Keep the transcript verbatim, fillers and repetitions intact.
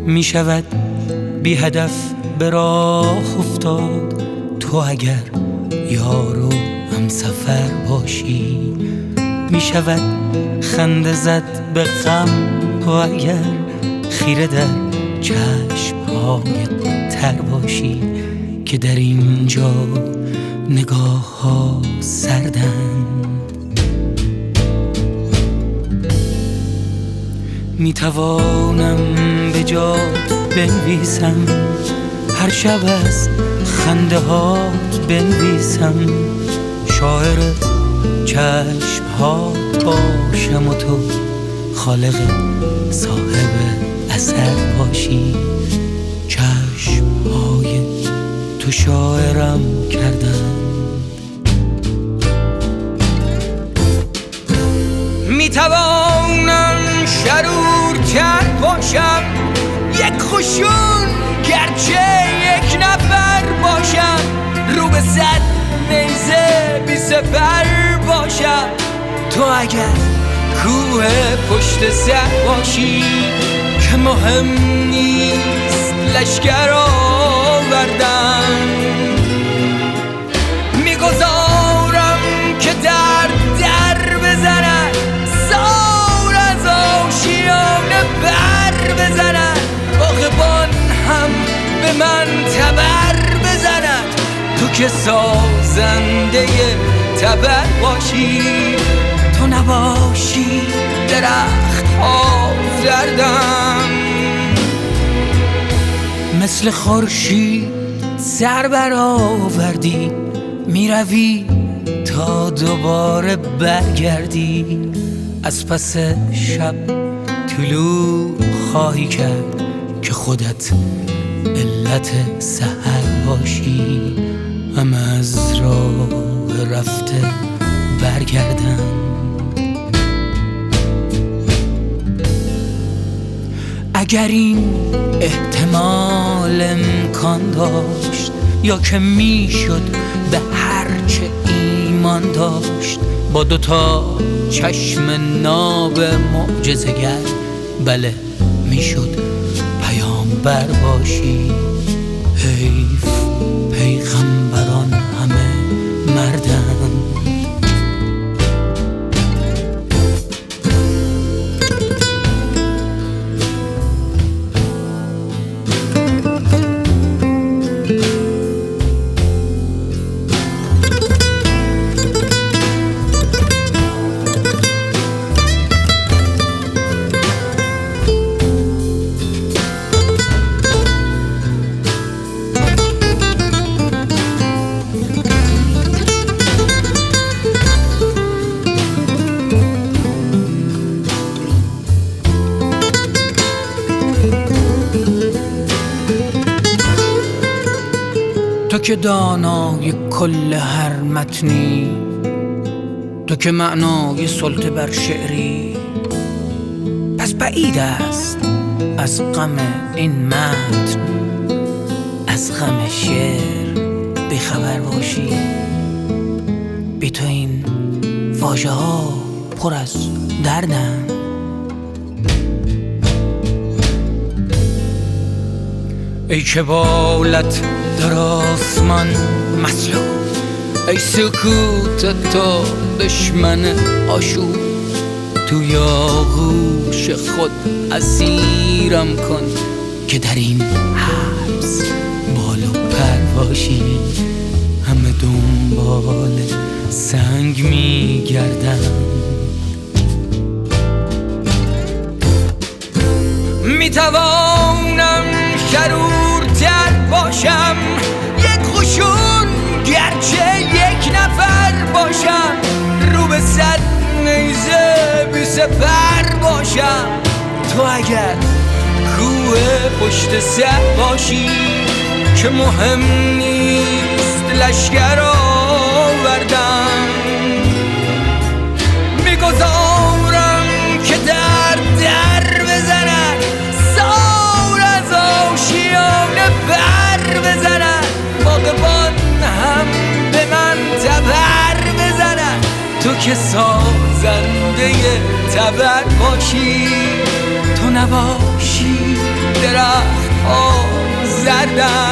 می شود بی هدف به راه افتاد تو اگر یار و همسفر باشی. می شود خنده زد به غم تو اگر خیره در چشم‌های تر باشی که در اینجا نگاه ها سردن. می توانم به جات بنویسم، هر شب از خنده هات بنویسم، شاعر چشم هات باشم و تو خالق صاحب اثر باشی. چشم های تو شاعرم کردن. می توانم شرورتر باشم، یک خشون گرچه یک نفر باشم، رو به صد نیزه بی سپر باشم، تو اگر کوه پشت سر باشی که مهم نیست لشکر آوردن. میگذارم که در در بزنن، سار از آشیانه بر بزنن، باغبان هم به من تبر بزنن، تو که سازنده تبر باشی، تو نباشی درخت ها زردم. مثل خورشید سر برآوردی، میروی تا دوباره برگردی، از پس شب طلوع خواهی کرد که خودت علت سحر باشی. هم از راه رفته برگردن. اگر این احتمال امکان داشت، یا که میشد به هر چه ایمان داشت، با دوتا چشم ناب معجزه‌گر بله میشد پیامبر باشی. حیف پیغمبران همه مردن. تو که دانای کل هر متنی، تو که معنای سلطه بر شعری، پس بعید است از غم این متن، از غم شعر بیخبر باشی. بی تو این واژه ها پر از دردن. ای که بالت در آسمان مسلوب، ای سکوت تو دشمن آشوب، توی آغوش خود اسیرم کن که در این حبس بال و پر باشی. همه دنبال سنگ میگردن. میتوانم شرورتر باشم، یک خشون گرچه یک نفر باشم، رو به صد نیزه بی سپر باشم، تو اگر کوه پشت سر باشی که مهم نیست لشکر آوردن. میگذارم که در در بزنن، سار از آشیانه بر بزنن، باغبان هم به من تبر بزنن، تو که سازنده تبر باشی، تو نباشی درخت ها زردن